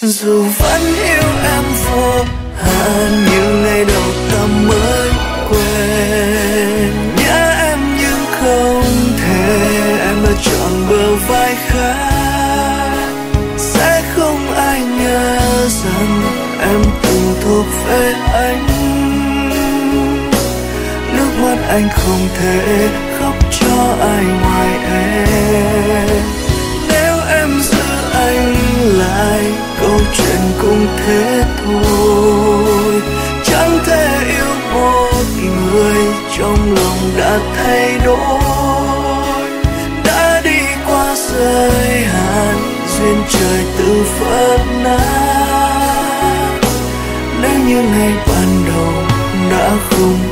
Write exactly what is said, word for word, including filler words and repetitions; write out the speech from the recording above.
Dù vẫn yêu em vô hạn như ngày đầu ta mới quen, nhớ em nhưng không thể, em đã chọn bờ vai khác. Sẽ không ai ngờ rằng em từng thuộc về anh. Nước mắt anh không thể khóc cho ai ngoài em. Nếu em giữ anh lại, câu chuyện cũng thế thôi. Chẳng thể yêu một người trong lòng đã thay đổi. Đã đi qua giới hạn, duyên trời tự vỡ nát. Nếu như ngày ban đầu đã không